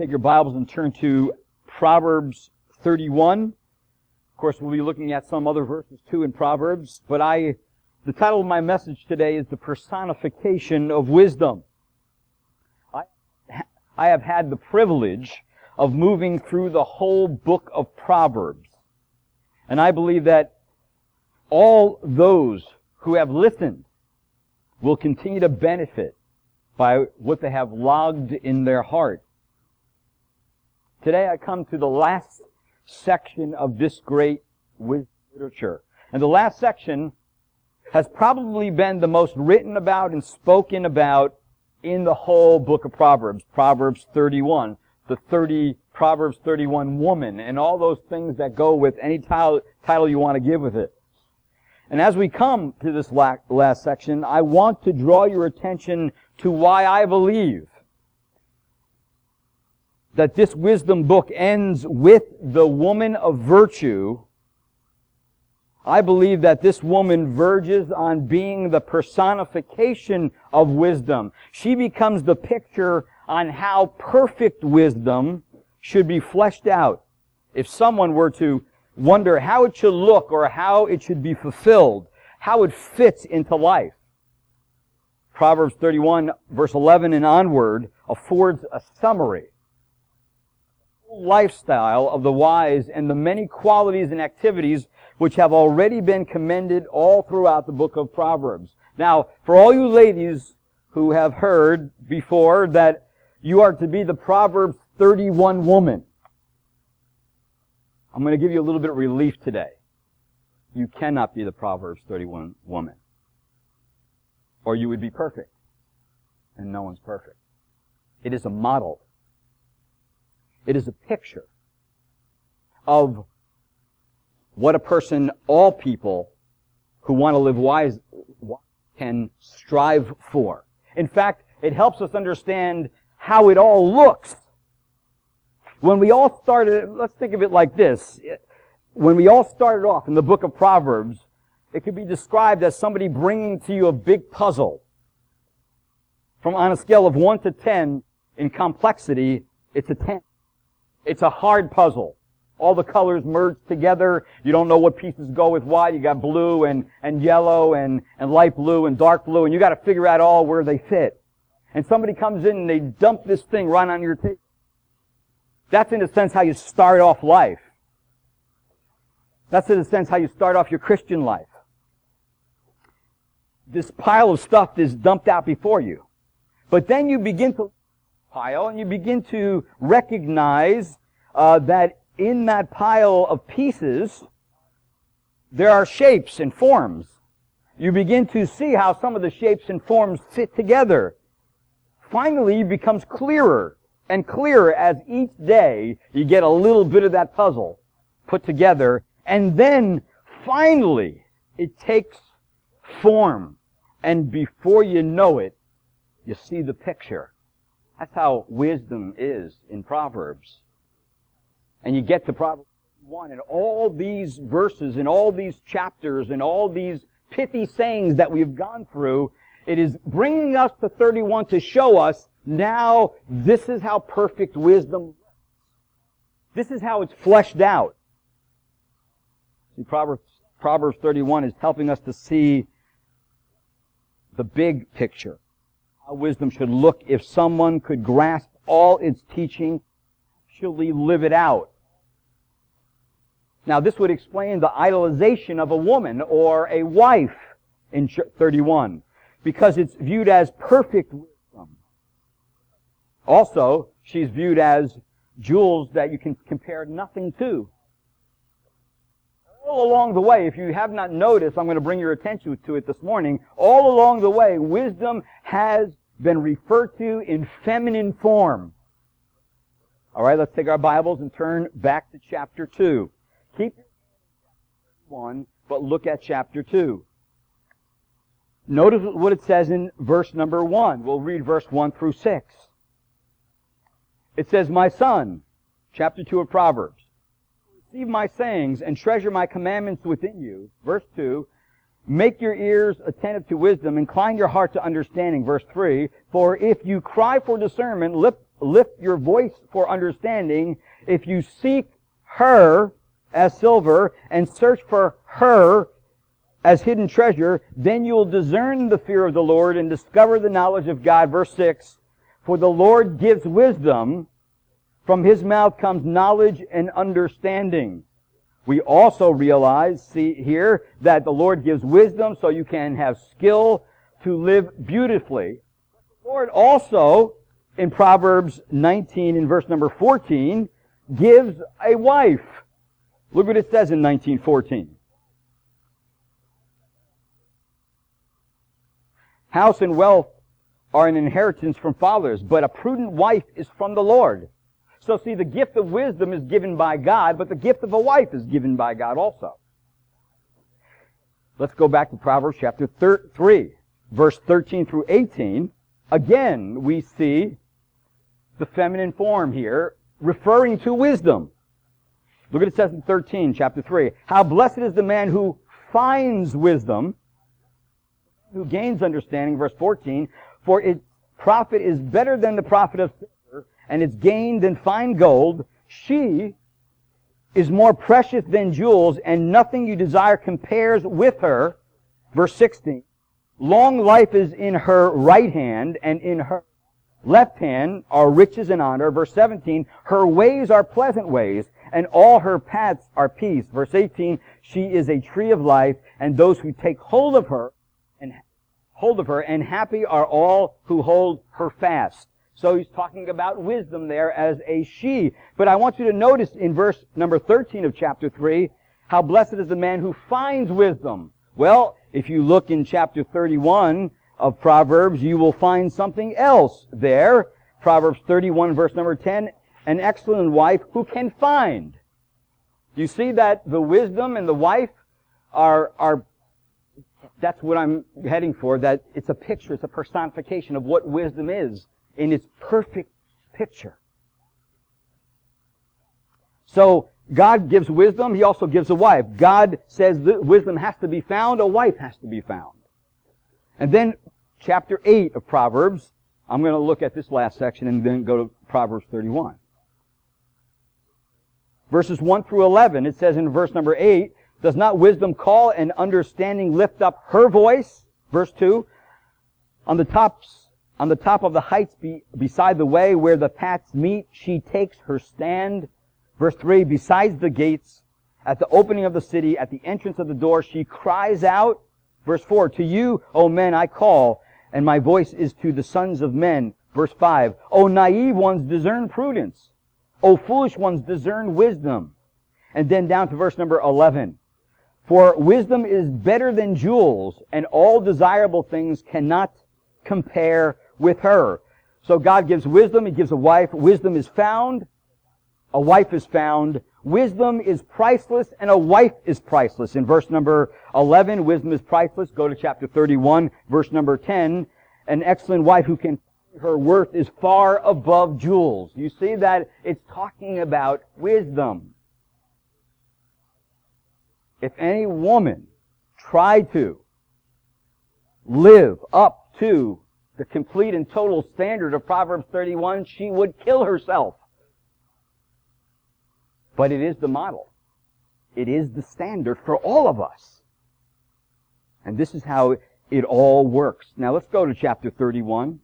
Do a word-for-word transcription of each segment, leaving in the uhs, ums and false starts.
take your Bibles and turn to Proverbs thirty-one. Of course, we'll be looking at some other verses too in Proverbs, but I, the title of my message today is The Personification of Wisdom. I, I have had the privilege of moving through the whole book of Proverbs, and I believe that all those who have listened will continue to benefit by what they have logged in their heart. Today I come to the last section of this great wisdom literature. And the last section has probably been the most written about and spoken about in the whole book of Proverbs. Proverbs thirty-one, the thirty Proverbs thirty-one woman, and all those things that go with any title, title you want to give with it. And as we come to this last section, I want to draw your attention to why I believe that this wisdom book ends with the woman of virtue. I believe that this woman verges on being the personification of wisdom. She becomes the picture on how perfect wisdom should be fleshed out. If someone were to wonder how it should look or how it should be fulfilled, how it fits into life, Proverbs thirty-one, verse eleven and onward, affords a summary lifestyle of the wise and the many qualities and activities which have already been commended all throughout the book of Proverbs. Now, for all you ladies who have heard before that you are to be the Proverbs thirty-one woman, I'm going to give you a little bit of relief today. You cannot be the Proverbs thirty-one woman, or you would be perfect, and no one's perfect. It is a model. It is a picture of what a person, all people who want to live wise, can strive for. In fact, it helps us understand how it all looks. When we all started, let's think of it like this. When we all started off in the book of Proverbs, it could be described as somebody bringing to you a big puzzle. From on a scale of one to ten in complexity, it's a ten. It's a hard puzzle. All the colors merge together. You don't know what pieces go with what. You got blue and, and yellow and, and light blue and dark blue, and you got to figure out all where they fit. And somebody comes in and they dump this thing right on your table. That's in a sense how you start off life. That's in a sense how you start off your Christian life. This pile of stuff is dumped out before you. But then you begin to pile, and you begin to recognize uh, that in that pile of pieces, there are shapes and forms. You begin to see how some of the shapes and forms fit together. Finally, it becomes clearer and clearer as each day you get a little bit of that puzzle put together, and then finally it takes form, and before you know it, you see the picture. That's how wisdom is in Proverbs. And you get to Proverbs one, and all these verses and all these chapters and all these pithy sayings that we've gone through, it is bringing us to thirty-one to show us now this is how perfect wisdom looks. This is how it's fleshed out. See, Proverbs, Proverbs thirty-one is helping us to see the big picture. How wisdom should look if someone could grasp all its teaching, actually live it out. Now, this would explain the idolization of a woman or a wife in thirty-one, because it's viewed as perfect wisdom. Also, she's viewed as jewels that you can compare nothing to. All along the way, if you have not noticed, I'm going to bring your attention to it this morning. All along the way, wisdom has been referred to in feminine form. All right, let's take our Bibles and turn back to chapter two. Keep one, but look at chapter two. Notice what it says in verse number one. We'll read verse one through six. It says, "My son," chapter two of Proverbs, "receive my sayings and treasure my commandments within you." Verse two, "Make your ears attentive to wisdom, incline your heart to understanding." Verse three, "For if you cry for discernment, lift, lift your voice for understanding, if you seek her as silver and search for her as hidden treasure, then you will discern the fear of the Lord and discover the knowledge of God. Verse six, for the Lord gives wisdom. From his mouth comes knowledge and understanding. We also realize, see here, that the Lord gives wisdom so you can have skill to live beautifully. The Lord also, in Proverbs nineteen, in verse number fourteen, gives a wife. Look what it says in nineteen fourteen. House and wealth are an inheritance from fathers, but a prudent wife is from the Lord. So see, the gift of wisdom is given by God, but the gift of a wife is given by God also. Let's go back to Proverbs chapter three, verse thirteen through eighteen. Again, we see the feminine form here, referring to wisdom. Look what it says in thirteen, chapter three. How blessed is the man who finds wisdom, who gains understanding, verse fourteen, for its profit is better than the profit of silver, and its gain than fine gold. She is more precious than jewels, and nothing you desire compares with her. Verse sixteen, long life is in her right hand, and in her left hand are riches and honor. Verse seventeen, her ways are pleasant ways, and all her paths are peace. Verse eighteen, she is a tree of life, and those who take hold of her, and hold of her, and happy are all who hold her fast. So he's talking about wisdom there as a she. But I want you to notice in verse number thirteen of chapter three, how blessed is the man who finds wisdom. Well, if you look in chapter thirty-one of Proverbs, you will find something else there. Proverbs thirty-one, verse number ten, an excellent wife who can find. You see that the wisdom and the wife are, are, that's what I'm heading for, that it's a picture, it's a personification of what wisdom is in its perfect picture. So, God gives wisdom, He also gives a wife. God says that wisdom has to be found, a wife has to be found. And then, chapter eight of Proverbs, I'm going to look at this last section and then go to Proverbs thirty-one. Verses one through eleven, it says in verse number eight, does not wisdom call and understanding lift up her voice? Verse two, on the tops On the top of the heights be, beside the way where the paths meet, she takes her stand. Verse three, besides the gates, at the opening of the city, at the entrance of the door, she cries out. Verse four, to you, O men, I call, and my voice is to the sons of men. Verse five, O naive ones, discern prudence. O foolish ones, discern wisdom. And then down to verse number eleven. For wisdom is better than jewels, and all desirable things cannot compare with her. So God gives wisdom, He gives a wife. Wisdom is found, a wife is found. Wisdom is priceless, and a wife is priceless. In verse number eleven, wisdom is priceless. Go to chapter thirty-one, verse number ten. An excellent wife who can, her worth is far above jewels. You see that it's talking about wisdom. If any woman tried to live up to the complete and total standard of Proverbs thirty-one, she would kill herself. But it is the model. It is the standard for all of us. And this is how it all works. Now let's go to chapter thirty-one.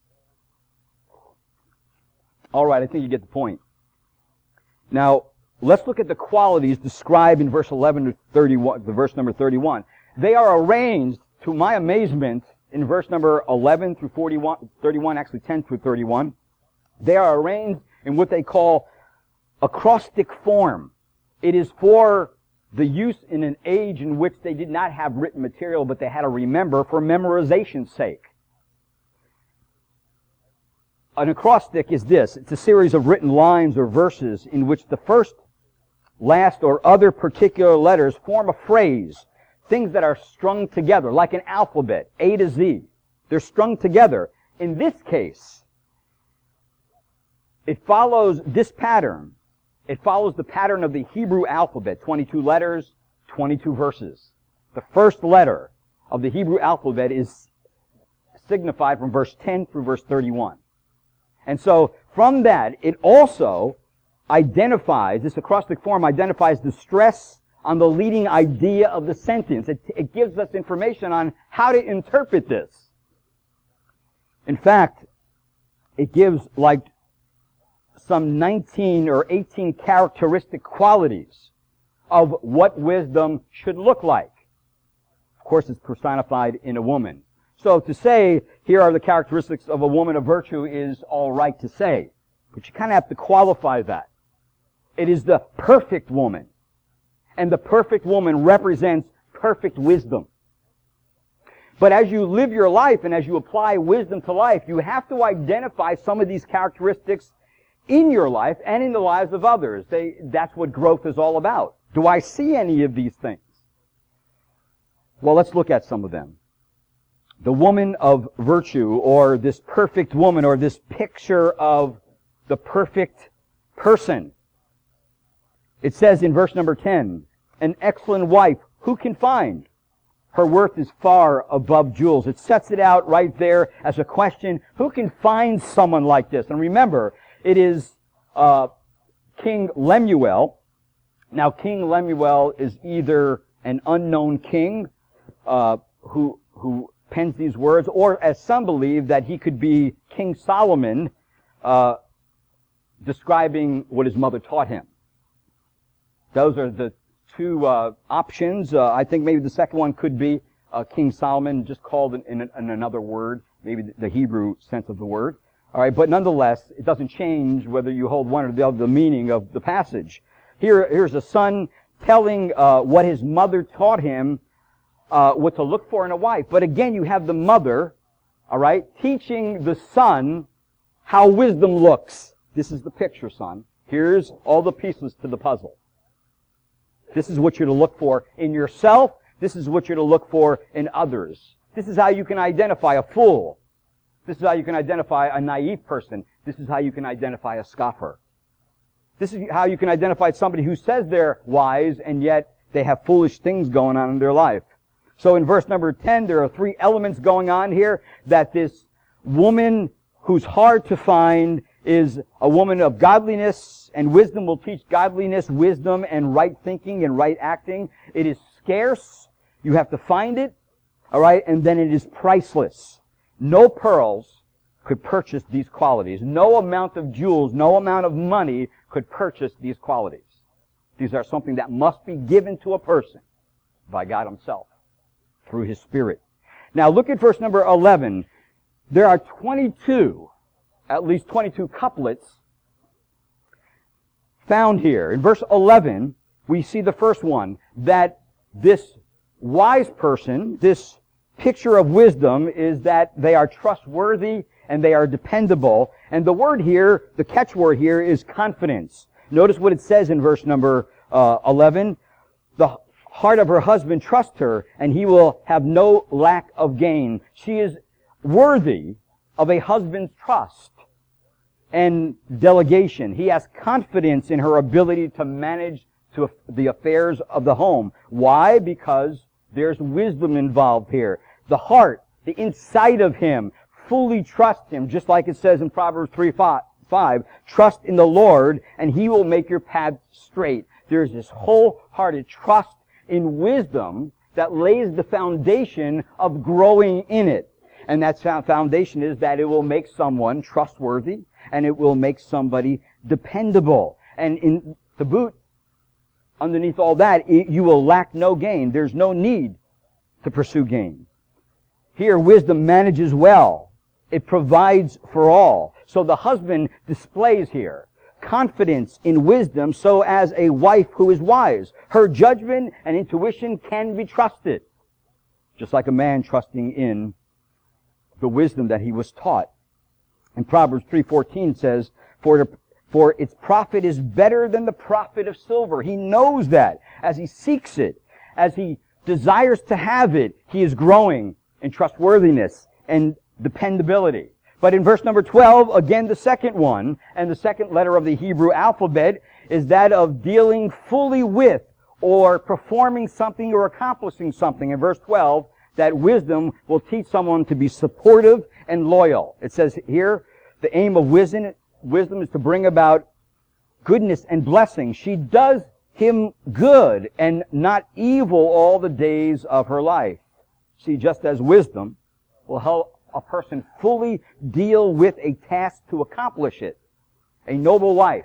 All right, I think you get the point. Now, let's look at the qualities described in verse eleven to thirty-one, the verse number thirty-one. They are arranged, to my amazement, in verse number eleven through forty-one, thirty-one, actually ten through thirty-one. They are arranged in what they call acrostic form. It is for the use in an age in which they did not have written material, but they had to remember for memorization's sake. An acrostic is this. It's a series of written lines or verses in which the first, last, or other particular letters form a phrase. Things that are strung together, like an alphabet, A to Z. They're strung together. In this case, it follows this pattern. It follows the pattern of the Hebrew alphabet, twenty-two letters, twenty-two verses. The first letter of the Hebrew alphabet is signified from verse ten through verse thirty-one. And so, from that, it also identifies, this acrostic form identifies the stress on the leading idea of the sentence. It, it gives us information on how to interpret this. In fact, it gives like some nineteen or eighteen characteristic qualities of what wisdom should look like. Of course, it's personified in a woman. So to say, here are the characteristics of a woman of virtue is all right to say. But you kind of have to qualify that. It is the perfect woman. And the perfect woman represents perfect wisdom. But as you live your life and as you apply wisdom to life, you have to identify some of these characteristics in your life and in the lives of others. They, that's what growth is all about. Do I see any of these things? Well, let's look at some of them. The woman of virtue, or this perfect woman, or this picture of the perfect person. It says in verse number ten, an excellent wife, who can find? Her worth is far above jewels. It sets it out right there as a question. Who can find someone like this? And remember, it is uh, King Lemuel. Now, King Lemuel is either an unknown king uh, who who pens these words, or as some believe, that he could be King Solomon uh, describing what his mother taught him. Those are the two uh, options. Uh, I think maybe the second one could be uh, King Solomon, just called in, in, in another word, maybe the Hebrew sense of the word. All right, but nonetheless, it doesn't change whether you hold one or the other the meaning of the passage. Here, here's a son telling uh, what his mother taught him, uh, what to look for in a wife. But again, you have the mother, all right, teaching the son how wisdom looks. This is the picture, son. Here's all the pieces to the puzzle. This is what you're to look for in yourself. This is what you're to look for in others. This is how you can identify a fool. This is how you can identify a naive person. This is how you can identify a scoffer. This is how you can identify somebody who says they're wise and yet they have foolish things going on in their life. So in verse number ten, there are three elements going on here, that this woman who's hard to find is a woman of godliness, and wisdom will teach godliness, wisdom, and right thinking and right acting. It is scarce. You have to find it. All right? And then it is priceless. No pearls could purchase these qualities. No amount of jewels, no amount of money could purchase these qualities. These are something that must be given to a person by God Himself through His Spirit. Now look at verse number eleven. There are twenty-two, at least twenty-two couplets found here. In verse eleven, we see the first one, that this wise person, this picture of wisdom, is that they are trustworthy and they are dependable. And the word here, the catchword here, is confidence. Notice what it says in verse number uh, eleven. The heart of her husband trusts her, and he will have no lack of gain. She is worthy of a husband's trust and delegation. He has confidence in her ability to manage to the affairs of the home. Why? Because there's wisdom involved here. The heart, the inside of him, fully trusts Him, just like it says in Proverbs three five, trust in the Lord, and He will make your path straight. There's this wholehearted trust in wisdom that lays the foundation of growing in it. And that foundation is that it will make someone trustworthy, and it will make somebody dependable. And in to boot, underneath all that, you will lack no gain. There's no need to pursue gain. Here, wisdom manages well. It provides for all. So the husband displays here confidence in wisdom, so as a wife who is wise. Her judgment and intuition can be trusted, just like a man trusting in the wisdom that he was taught. And Proverbs three fourteen says, for, for its profit is better than the profit of silver. He knows that. As he seeks it, as he desires to have it, he is growing in trustworthiness and dependability. But in verse number twelve, again the second one, and the second letter of the Hebrew alphabet, is that of dealing fully with, or performing something or accomplishing something. In verse twelve, that wisdom will teach someone to be supportive and loyal. It says here, the aim of wisdom, wisdom is to bring about goodness and blessing. She does him good and not evil all the days of her life. See, just as wisdom will help a person fully deal with a task to accomplish it, a noble life,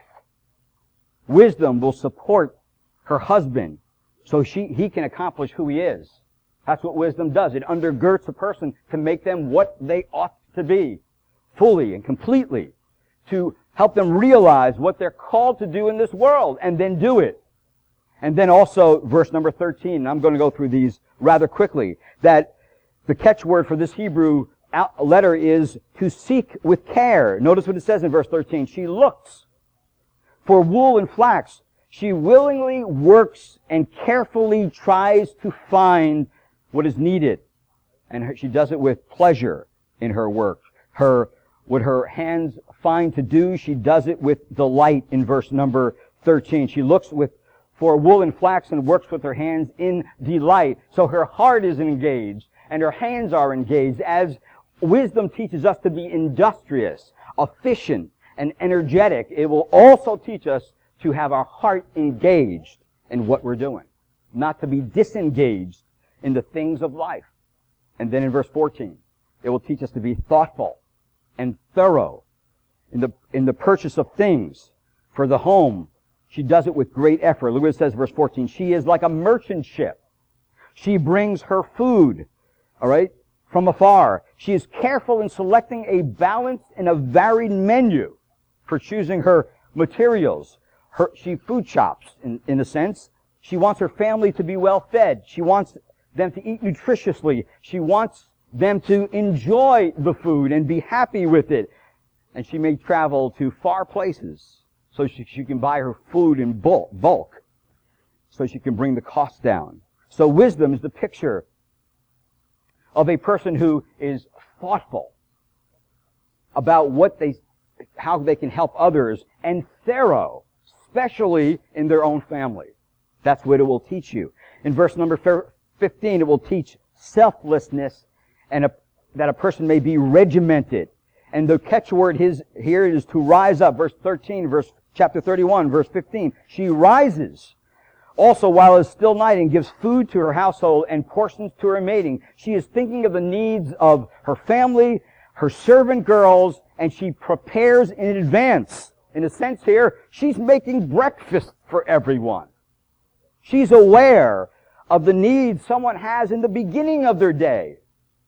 wisdom will support her husband so she, he can accomplish who he is. That's what wisdom does. It undergirds a person to make them what they ought to be, fully and completely, to help them realize what they're called to do in this world, and then do it. And then also, verse number thirteen, and I'm going to go through these rather quickly, that the catchword for this Hebrew letter is to seek with care. Notice what it says in verse thirteen. She looks for wool and flax. She willingly works and carefully tries to find what is needed. And her, she does it with pleasure in her work. Her, what her hands find to do, she does it with delight in verse number thirteen. She looks with for wool and flax and works with her hands in delight. So her heart is engaged and her hands are engaged, as wisdom teaches us to be industrious, efficient, and energetic. It will also teach us to have our heart engaged in what we're doing, not to be disengaged in the things of life. And then in verse fourteen, it will teach us to be thoughtful and thorough in the, in the purchase of things for the home. She does it with great effort. Look what it says, verse fourteen. She is like a merchant ship. She brings her food, all right, from afar. She is careful in selecting a balanced and a varied menu for choosing her materials. Her, she food shops, in, in a sense. She wants her family to be well fed. She wants them to eat nutritiously. She wants them to enjoy the food and be happy with it. And she may travel to far places so she, she can buy her food in bulk, bulk, so she can bring the cost down. So wisdom is the picture of a person who is thoughtful about what they, how they can help others, and thorough, especially in their own family. That's what it will teach you. In verse number fifteen, it will teach selflessness and a, that a person may be regimented. And the catchword his, here is to rise up. Verse thirteen, verse chapter thirty-one, verse fifteen. She rises also while it's still night and gives food to her household and portions to her maiding. She is thinking of the needs of her family, her servant girls, and she prepares in advance. In a sense here, she's making breakfast for everyone. She's aware of the needs someone has in the beginning of their day.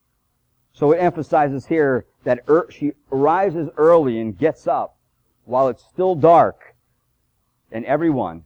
So it emphasizes here that er, she rises early and gets up while it's still dark, and everyone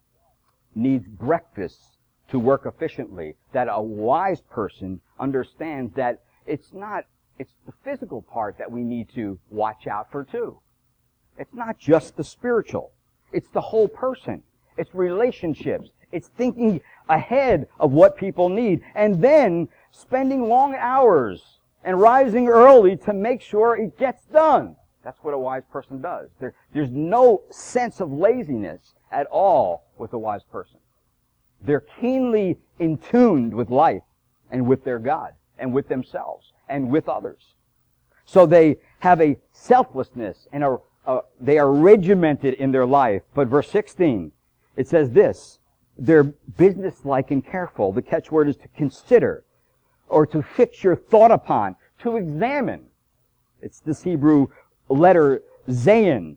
needs breakfast to work efficiently. That a wise person understands that it's not, it's the physical part that we need to watch out for too. It's not just the spiritual. It's the whole person. It's relationships. It's thinking ahead of what people need. And then spending long hours and rising early to make sure it gets done. That's what a wise person does. There, there's no sense of laziness at all with a wise person. They're keenly in tune with life and with their God and with themselves and with others. So they have a selflessness and a, a, they are regimented in their life. But verse sixteen, it says this, they're businesslike and careful. The catchword is to consider or to fix your thought upon, to examine. It's this Hebrew letter, zayin.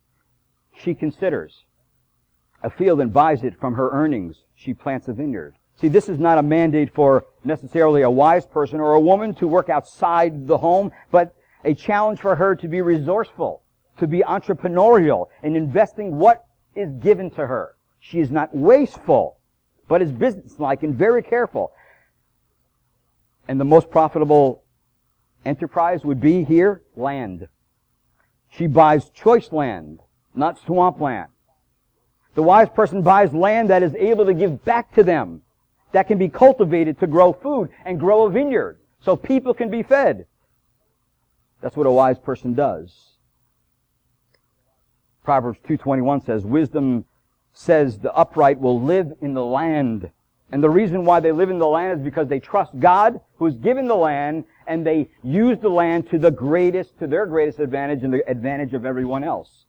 She considers a field and buys it from her earnings. She plants a vineyard. See, this is not a mandate for necessarily a wise person or a woman to work outside the home, but a challenge for her to be resourceful, to be entrepreneurial in investing what is given to her. She is not wasteful, but is businesslike and very careful. And the most profitable enterprise would be here, land. She buys choice land, not swamp land. The wise person buys land that is able to give back to them, that can be cultivated to grow food and grow a vineyard so people can be fed. That's what a wise person does. Proverbs two twenty-one says, wisdom says the upright will live in the land. And the reason why they live in the land is because they trust God, who has given the land, and they use the land to the greatest, to their greatest advantage and the advantage of everyone else.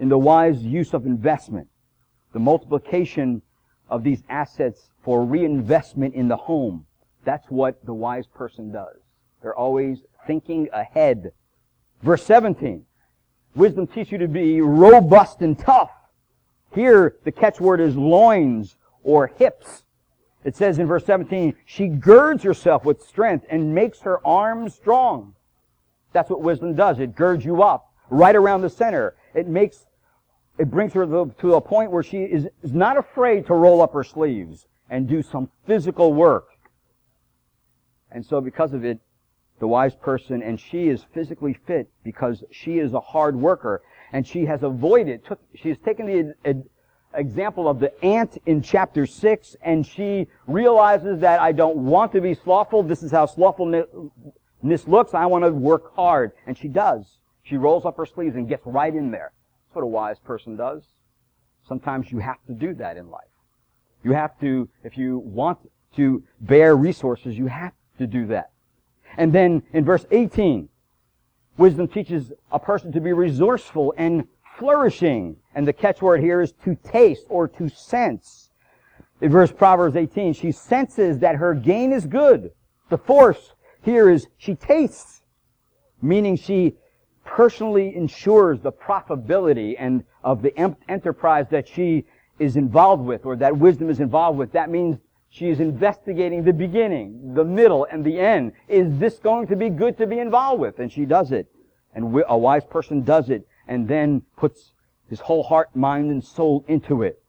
in the wise use of investment, the multiplication of these assets for reinvestment in the home. That's what the wise person does. They're always thinking ahead. Verse seventeen, wisdom teaches you to be robust and tough. Here, the catchword is loins or hips. It says in verse seventeen, she girds herself with strength and makes her arms strong. That's what wisdom does. It girds you up right around the center. It makes, it brings her to, to a point where she is, is not afraid to roll up her sleeves and do some physical work. And so because of it, the wise person, and she is physically fit because she is a hard worker, and she has avoided, took, she has taken the ad, example of the ant in chapter six, and she realizes that I don't want to be slothful. This is how slothfulness looks. I want to work hard. And she does. She rolls up her sleeves and gets right in there. That's what a wise person does. Sometimes you have to do that in life. You have to, if you want to bear resources, you have to do that. And then in verse eighteen, wisdom teaches a person to be resourceful and flourishing. And the catchword here is to taste or to sense. In verse Proverbs eighteen, she senses that her gain is good. The force here is she tastes, meaning she personally ensures the profitability and of the enterprise that she is involved with, or that wisdom is involved with. That means she is investigating the beginning, the middle, and the end. Is this going to be good to be involved with? And she does it. And a wise person does it and then puts his whole heart, mind, and soul into it.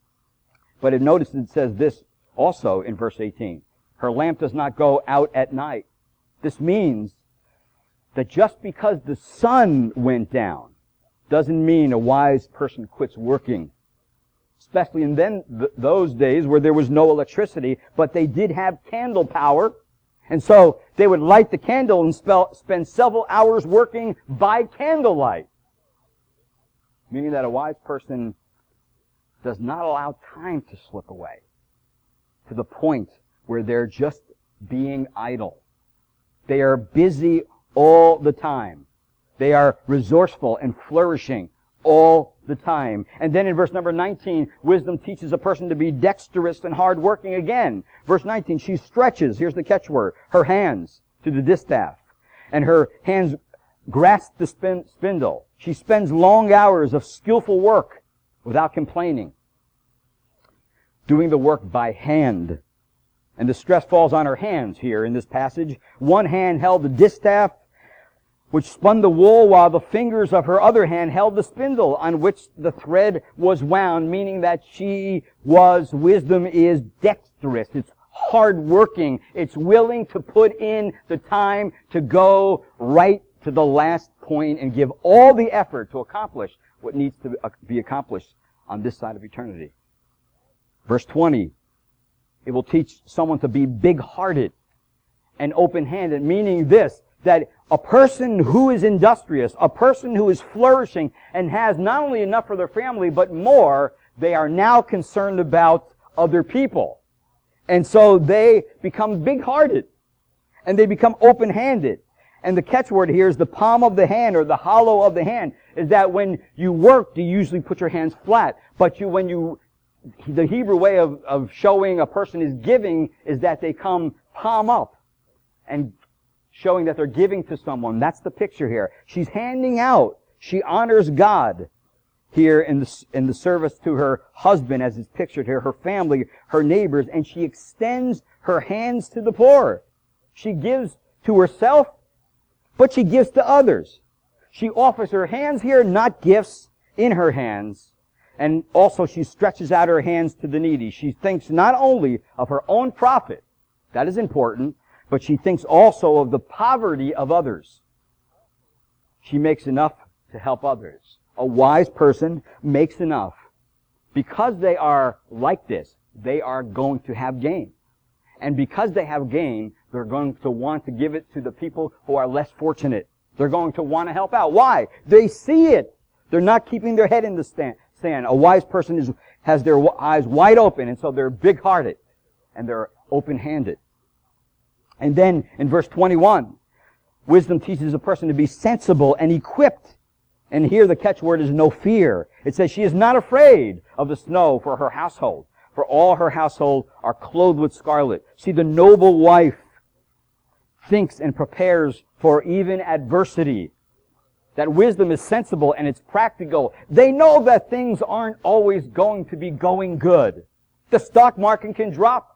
But notice it says this also in verse eighteen. Her lamp does not go out at night. This means that just because the sun went down doesn't mean a wise person quits working. Especially in then th- those days where there was no electricity, but they did have candle power. And so they would light the candle and spell, spend several hours working by candlelight. Meaning that a wise person does not allow time to slip away to the point where they're just being idle. They are busy all the time. They are resourceful and flourishing all the time. And then in verse number nineteen, wisdom teaches a person to be dexterous and hardworking again. Verse nineteen, she stretches, here's the catchword, her hands to the distaff. And her hands grasp the spin, spindle. She spends long hours of skillful work without complaining, doing the work by hand. And the stress falls on her hands here in this passage. One hand held the distaff, which spun the wool, while the fingers of her other hand held the spindle on which the thread was wound, meaning that she was, wisdom is dexterous. It's hard-working. It's willing to put in the time to go right to the last point and give all the effort to accomplish what needs to be accomplished on this side of eternity. Verse twenty, it will teach someone to be big-hearted and open-handed, meaning this, that a person who is industrious, a person who is flourishing and has not only enough for their family, but more, they are now concerned about other people. And so they become big-hearted and they become open-handed. And the catchword here is the palm of the hand or the hollow of the hand, is that when you work, you usually put your hands flat. But you, when you, the Hebrew way of, of showing a person is giving is that they come palm up and showing that they're giving to someone. That's the picture here. She's handing out. She honors God here in the, in the service to her husband, as is pictured here, her family, her neighbors, and she extends her hands to the poor. She gives to herself, but she gives to others. She offers her hands here, not gifts, in her hands. And also she stretches out her hands to the needy. She thinks not only of her own profit, that is important, but she thinks also of the poverty of others. She makes enough to help others. A wise person makes enough. Because they are like this, they are going to have gain. And because they have gain, they're going to want to give it to the people who are less fortunate. They're going to want to help out. Why? They see it. They're not keeping their head in the sand. A wise person is, has their eyes wide open, and so they're big-hearted and they're open-handed. And then in verse twenty-one, wisdom teaches a person to be sensible and equipped And here the catchword is no fear. It says she is not afraid of the snow for her household, for all her household are clothed with scarlet. See, the noble wife thinks and prepares for even adversity. That wisdom is sensible and it's practical. They know that things aren't always going to be going good. The stock market can drop.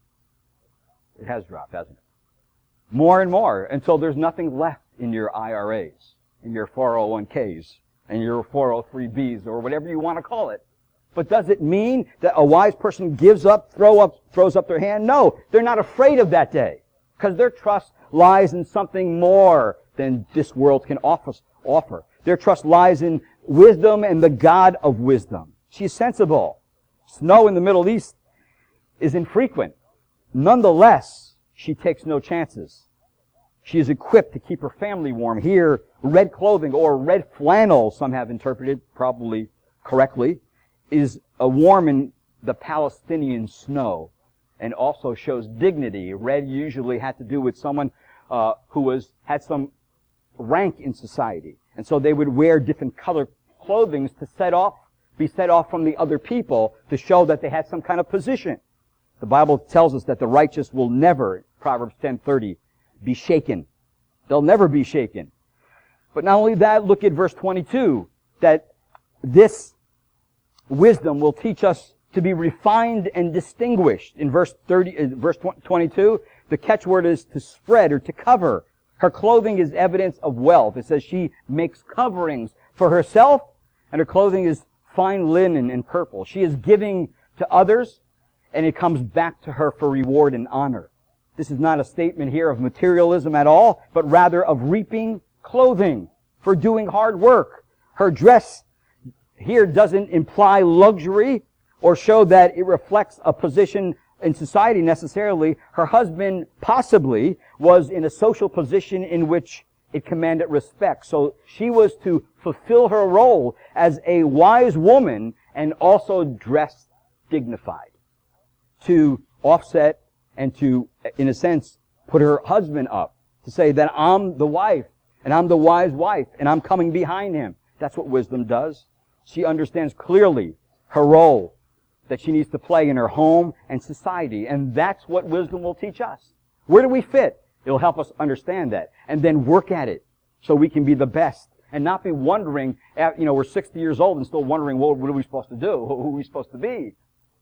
It has dropped, hasn't it? More and more until there's nothing left in your I R As, in your four oh one k's, and your four oh three b's, or whatever you want to call it. But does it mean that a wise person gives up, throw up, throws up their hand? No, they're not afraid of that day, because their trust lies in something more than this world can offer. offer. Their trust lies in wisdom and the God of wisdom. She's sensible. Snow in the Middle East is infrequent. Nonetheless, she takes no chances. She is equipped to keep her family warm. Here, red clothing, or red flannel, some have interpreted, probably correctly, is a warm in the Palestinian snow, and also shows dignity. Red usually had to do with someone uh, who was had some rank in society, and so they would wear different color clothing to set off, be set off from the other people to show that they had some kind of position. The Bible tells us that the righteous will never, Proverbs ten thirty, be shaken. They'll never be shaken. But not only that, look at verse twenty-two, that this wisdom will teach us to be refined and distinguished. In verse thirty, uh, verse twenty-two, the catchword is to spread or to cover. Her clothing is evidence of wealth. It says she makes coverings for herself, and her clothing is fine linen and purple. She is giving to others, and it comes back to her for reward and honor. This is not a statement here of materialism at all, but rather of reaping clothing for doing hard work. Her dress here doesn't imply luxury or show that it reflects a position in society necessarily. Her husband possibly was in a social position in which it commanded respect. So she was to fulfill her role as a wise woman and also dress dignified, to offset and to, in a sense, put her husband up, to say that I'm the wife, and I'm the wise wife, and I'm coming behind him. That's what wisdom does. She understands clearly her role that she needs to play in her home and society, and that's what wisdom will teach us. Where do we fit? It'll help us understand that, and then work at it so we can be the best, and not be wondering, you know, we're sixty years old and still wondering, well, what are we supposed to do? Who are we supposed to be?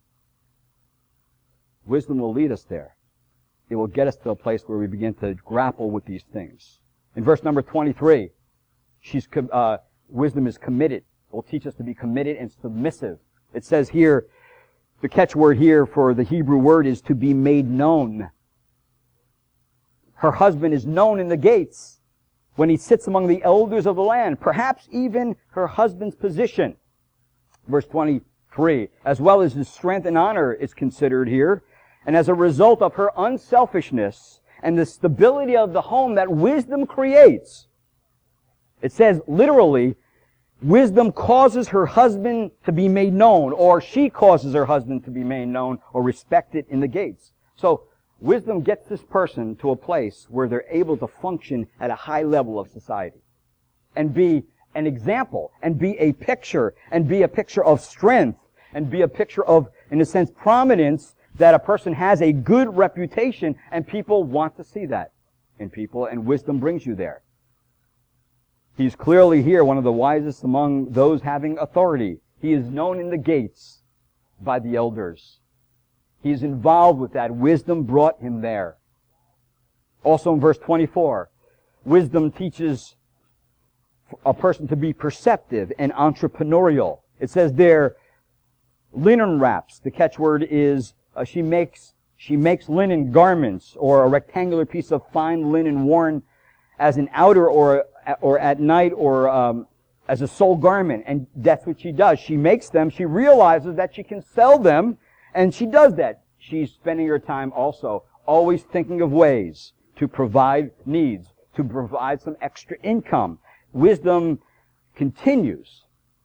Wisdom will lead us there. It will get us to a place where we begin to grapple with these things. In verse number twenty-three, she's uh, wisdom is committed. It will teach us to be committed and submissive. It says here, the catchword here for the Hebrew word is to be made known. Her husband is known in the gates when he sits among the elders of the land, perhaps even her husband's position. Verse twenty-three, as well as his strength and honor is considered here. And as a result of her unselfishness and the stability of the home that wisdom creates, it says literally, wisdom causes her husband to be made known, or she causes her husband to be made known or respected in the gates. So wisdom gets this person to a place where they're able to function at a high level of society and be an example and be a picture and be a picture of strength and be a picture of, in a sense, prominence, that a person has a good reputation and people want to see that in people, and wisdom brings you there. He's clearly here one of the wisest among those having authority. He is known in the gates by the elders. He's involved with that. Wisdom brought him there. Also in verse twenty-four, wisdom teaches a person to be perceptive and entrepreneurial. It says there, linen wraps. The catchword is uh, she makes she makes linen garments, or a rectangular piece of fine linen worn as an outer or or at night, or um, as a sole garment. And that's what she does. She makes them. She realizes that she can sell them, and she does that. She's spending her time also always thinking of ways to provide needs, to provide some extra income. Wisdom continues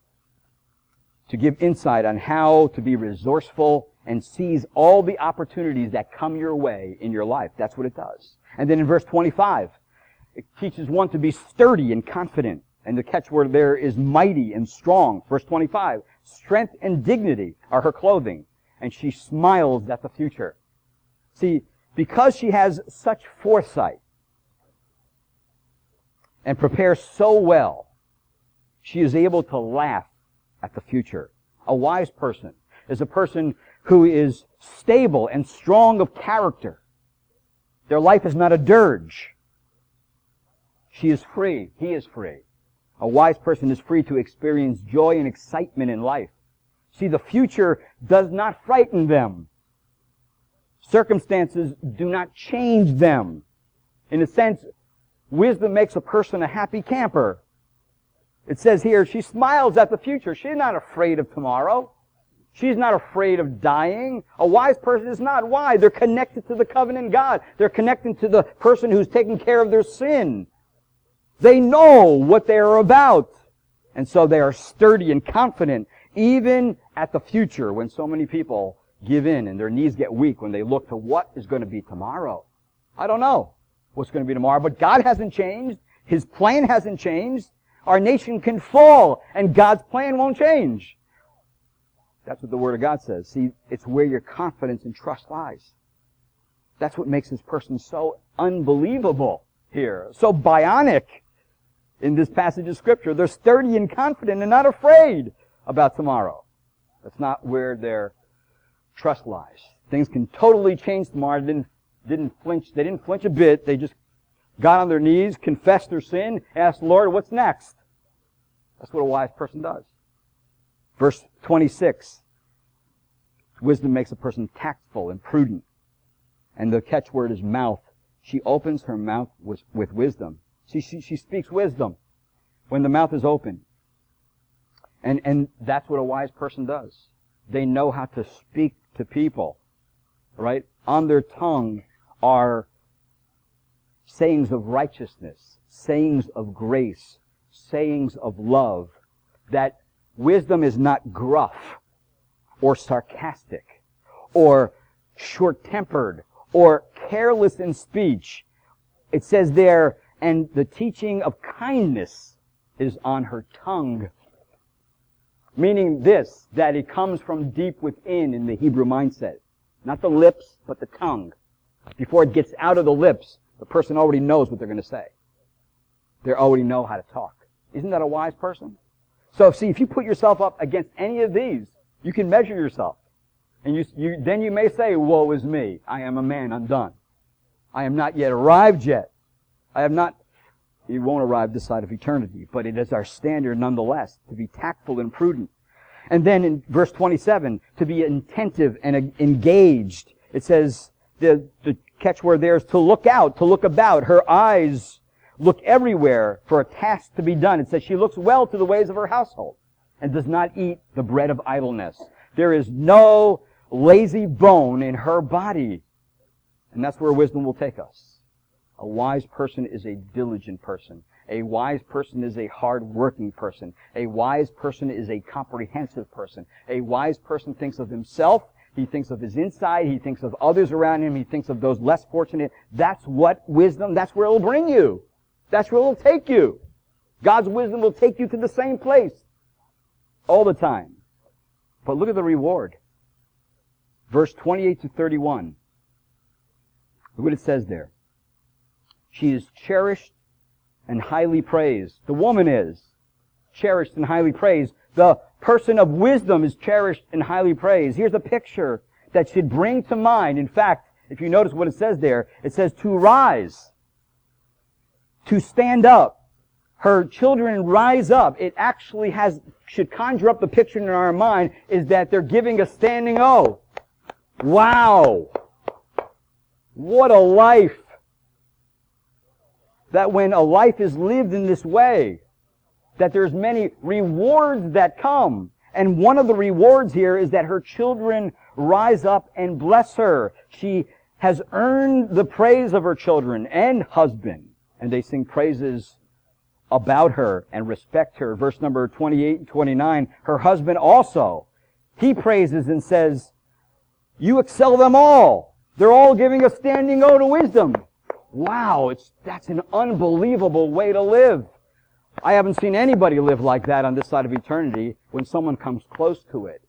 to give insight on how to be resourceful and seize all the opportunities that come your way in your life. That's what it does. And then in verse twenty-five, it teaches one to be sturdy and confident. And the catchword there is mighty and strong. Verse twenty-five, strength and dignity are her clothing, and she smiles at the future. See, because she has such foresight and prepares so well, she is able to laugh at the future. A wise person is a person who is stable and strong of character. Their life is not a dirge. She is free. He is free. A wise person is free to experience joy and excitement in life. See, the future does not frighten them. Circumstances do not change them. In a sense, wisdom makes a person a happy camper. It says here, she smiles at the future. She's not afraid of tomorrow. She's not afraid of dying. A wise person is not. Why? They're connected to the covenant God. They're connected to the person who's taking care of their sin. They know what they are about. And so they are sturdy and confident, even at the future, when so many people give in and their knees get weak when they look to what is going to be tomorrow. I don't know what's going to be tomorrow, but God hasn't changed. His plan hasn't changed. Our nation can fall, and God's plan won't change. That's what the Word of God says. See, it's where your confidence and trust lies. That's what makes this person so unbelievable here, so bionic in this passage of Scripture. They're sturdy and confident and not afraid about tomorrow. That's not where their trust lies. Things can totally change tomorrow. They didn't, didn't flinch. They didn't flinch a bit. They just got on their knees, confessed their sin, asked the Lord, what's next? That's what a wise person does. Verse twenty-six, wisdom makes a person tactful and prudent. And the catchword is mouth. She opens her mouth with, with wisdom. She, she, she speaks wisdom when the mouth is open. And, and that's what a wise person does. They know how to speak to people, right? On their tongue are sayings of righteousness, sayings of grace, sayings of love. That wisdom is not gruff or sarcastic or short-tempered or careless in speech. It says there, and the teaching of kindness is on her tongue. Meaning this, that it comes from deep within in the Hebrew mindset. Not the lips, but the tongue. Before it gets out of the lips, the person already knows what they're going to say. They already know how to talk. Isn't that a wise person? So, see, if you put yourself up against any of these, you can measure yourself. And you, you, then you may say, woe is me. I am a man undone. I am not yet arrived yet. I have not, you won't arrive this side of eternity, but it is our standard nonetheless to be tactful and prudent. And then in verse twenty-seven, to be attentive and engaged. It says, the, the catchword there is to look out, to look about. Her eyes look everywhere for a task to be done. It says she looks well to the ways of her household and does not eat the bread of idleness. There is no lazy bone in her body. And that's where wisdom will take us. A wise person is a diligent person. A wise person is a hard-working person. A wise person is a comprehensive person. A wise person thinks of himself. He thinks of his inside. He thinks of others around him. He thinks of those less fortunate. That's what wisdom, that's where it'll bring you. That's where it'll take you. God's wisdom will take you to the same place all the time. But look at the reward. Verse twenty-eight to thirty-one. Look what it says there. She is cherished and highly praised. The woman is cherished and highly praised. The person of wisdom is cherished and highly praised. Here's a picture that should bring to mind. In fact, if you notice what it says there, it says to rise, to stand up. Her children rise up. It actually has, should conjure up the picture in our mind is that they're giving a standing O. Wow! What a life! That when a life is lived in this way, that there's many rewards that come. And one of the rewards here is that her children rise up and bless her. She has earned the praise of her children and husband. And they sing praises about her and respect her. Verse number twenty-eight and twenty-nine, her husband also, he praises and says, you excel them all. They're all giving a standing O to wisdom. Wow, it's, that's an unbelievable way to live. I haven't seen anybody live like that on this side of eternity. When someone comes close to it,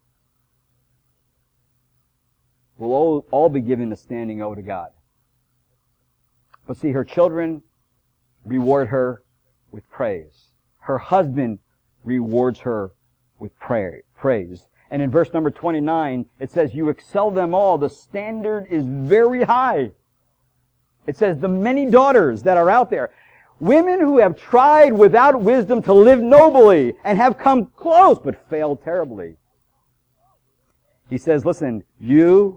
we'll all, all be giving a standing O to God. But see, her children reward her with praise. Her husband rewards her with praise. And in verse number twenty-nine, it says, you excel them all. The standard is very high. It says, the many daughters that are out there, women who have tried without wisdom to live nobly and have come close but failed terribly. He says, listen, you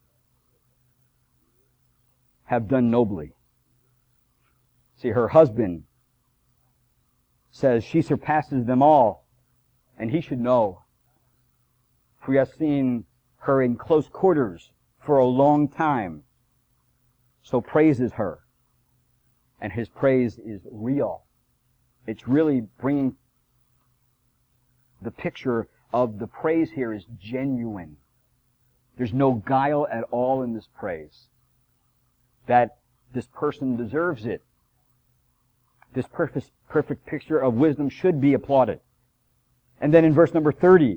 have done nobly. See, her husband says she surpasses them all, and he should know. For we have seen her in close quarters for a long time. So praises her. And his praise is real. It's really bringing the picture of the praise here is genuine. There's no guile at all in this praise. That this person deserves it. This perfect, perfect picture of wisdom should be applauded. And then in verse number thirty,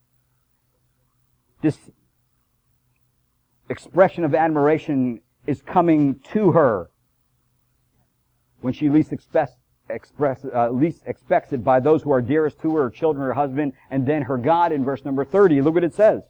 this expression of admiration is coming to her when she least expects, express, uh, least expects it by those who are dearest to her, her children, her husband, and then her God in verse number thirty. Look what it says.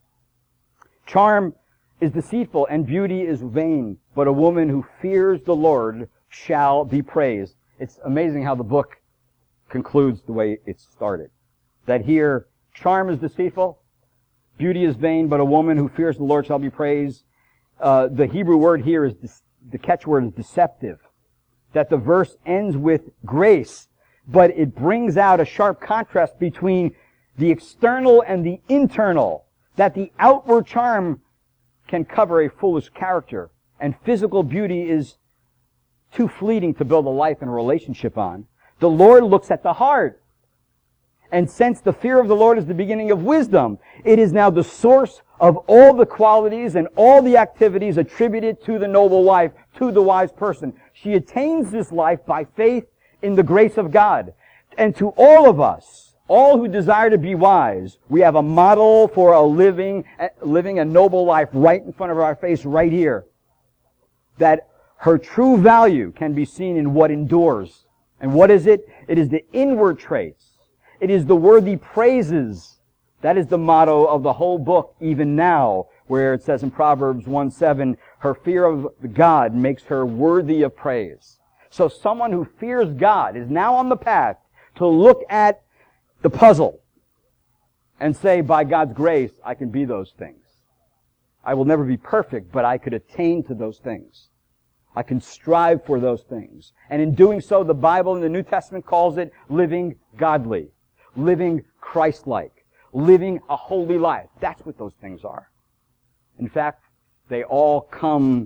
Charm is deceitful and beauty is vain, but a woman who fears the Lord shall be praised. It's amazing how the book concludes the way it started. That here, charm is deceitful, beauty is vain, but a woman who fears the Lord shall be praised. Uh, the Hebrew word here is, the catchword is deceptive. That the verse ends with grace, but it brings out a sharp contrast between the external and the internal. That the outward charm can cover a foolish character, and physical beauty is too fleeting to build a life and a relationship on. The Lord looks at the heart. And since the fear of the Lord is the beginning of wisdom, it is now the source of all the qualities and all the activities attributed to the noble wife, to the wise person. She attains this life by faith in the grace of God. And to all of us, all who desire to be wise, we have a model for a living, living a noble life right in front of our face right here. That her true value can be seen in what endures. And what is it? It is the inward traits. It is the worthy praises. That is the motto of the whole book, even now, where it says in Proverbs one seven, her fear of God makes her worthy of praise. So someone who fears God is now on the path to look at the puzzle and say, by God's grace, I can be those things. I will never be perfect, but I could attain to those things. I can strive for those things. And in doing so, the Bible in the New Testament calls it living godly, living Christ-like, living a holy life. That's what those things are. In fact, they all come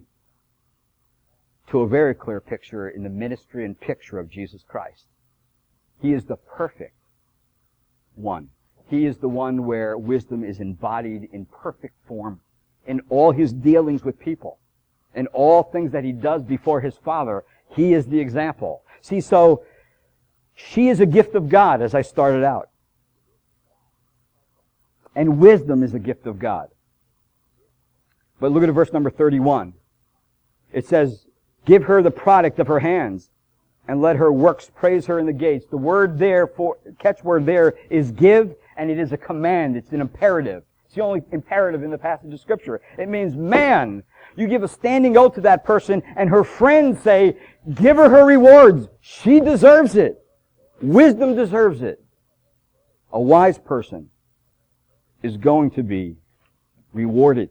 to a very clear picture in the ministry and picture of Jesus Christ. He is the perfect one. He is the one where wisdom is embodied in perfect form in all his dealings with people. In all things that he does before his Father, he is the example. See, so she is a gift of God, as I started out. And wisdom is a gift of God. But look at verse number thirty-one. It says, give her the product of her hands, and let her works praise her in the gates. The word there, for catchword there, is give, and it is a command. It's an imperative. It's the only imperative in the passage of Scripture. It means, man, you give a standing oath to that person, and her friends say, give her her rewards. She deserves it. Wisdom deserves it. A wise person is going to be rewarded.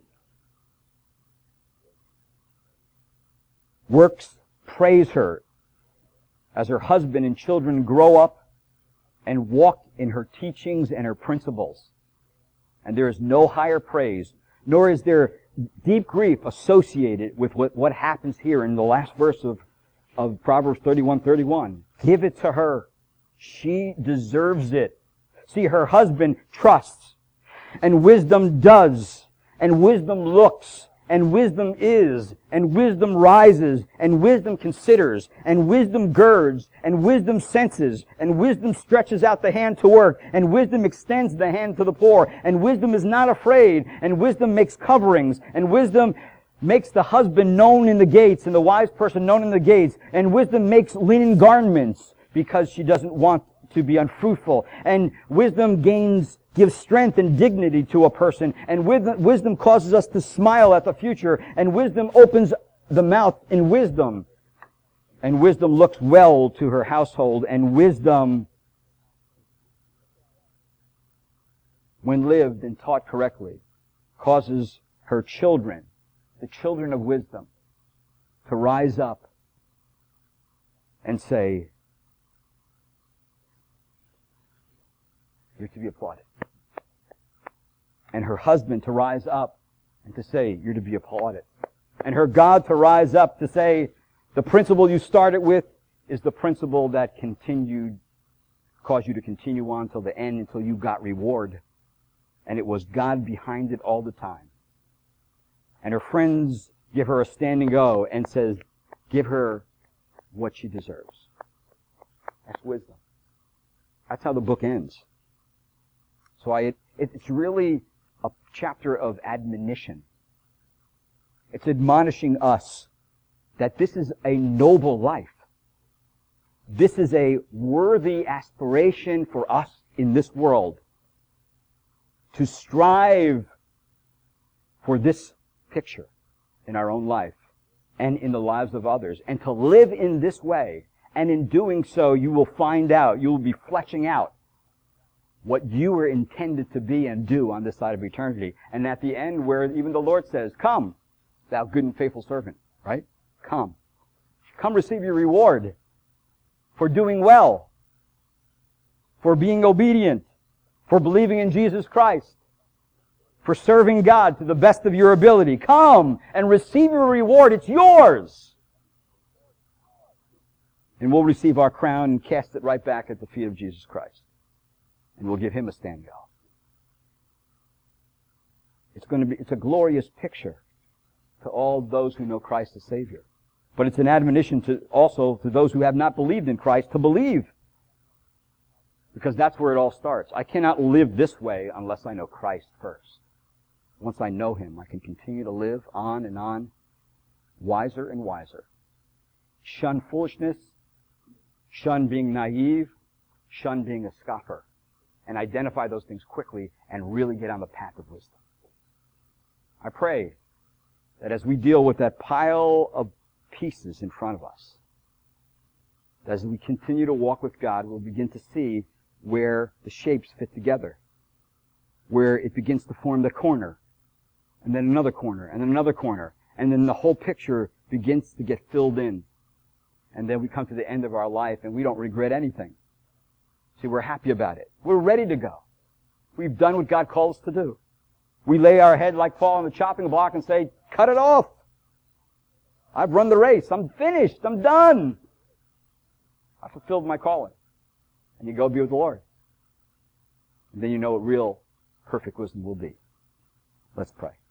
Works praise her as her husband and children grow up and walk in her teachings and her principles. And there is no higher praise, nor is there deep grief associated with what, what happens here in the last verse of, of Proverbs thirty-one thirty-one. Give it to her. She deserves it. See, her husband trusts, and wisdom does, and wisdom looks, and wisdom is, and wisdom rises, and wisdom considers, and wisdom girds, and wisdom senses, and wisdom stretches out the hand to work, and wisdom extends the hand to the poor, and wisdom is not afraid, and wisdom makes coverings, and wisdom makes the husband known in the gates, and the wise person known in the gates, and wisdom makes linen garments, because she doesn't want to be unfruitful, and wisdom gains gives strength and dignity to a person, and wisdom causes us to smile at the future, and wisdom opens the mouth in wisdom, and wisdom looks well to her household, and wisdom, when lived and taught correctly, causes her children, the children of wisdom, to rise up and say, "You're to be applauded." And her husband to rise up and to say, "You're to be applauded." And her God to rise up to say, "The principle you started with is the principle that continued, caused you to continue on till the end, until you got reward." And it was God behind it all the time. And her friends give her a standing O and says, "Give her what she deserves." That's wisdom. That's how the book ends. So I, it, it's really a chapter of admonition. It's admonishing us that this is a noble life. This is a worthy aspiration for us in this world to strive for this picture in our own life and in the lives of others, and to live in this way. And in doing so, you will find out, you will be fleshing out what you were intended to be and do on this side of eternity. And at the end, where even the Lord says, "Come, thou good and faithful servant," right? Come. Come receive your reward for doing well, for being obedient, for believing in Jesus Christ, for serving God to the best of your ability. Come and receive your reward. It's yours. And we'll receive our crown and cast it right back at the feet of Jesus Christ. And we'll give Him a stand go. It's going to be, it's a glorious picture to all those who know Christ as Savior. But it's an admonition to also to those who have not believed in Christ to believe. Because that's where it all starts. I cannot live this way unless I know Christ first. Once I know Him, I can continue to live on and on, wiser and wiser. Shun foolishness, shun being naive, shun being a scoffer. And identify those things quickly and really get on the path of wisdom. I pray that as we deal with that pile of pieces in front of us, that as we continue to walk with God, we'll begin to see where the shapes fit together, where it begins to form the corner, and then another corner, and then another corner, and then the whole picture begins to get filled in. And then we come to the end of our life and we don't regret anything. See, we're happy about it. We're ready to go. We've done what God called us to do. We lay our head like Paul on the chopping block and say, "Cut it off. I've run the race. I'm finished. I'm done. I fulfilled my calling." And you go be with the Lord. And then you know what real perfect wisdom will be. Let's pray.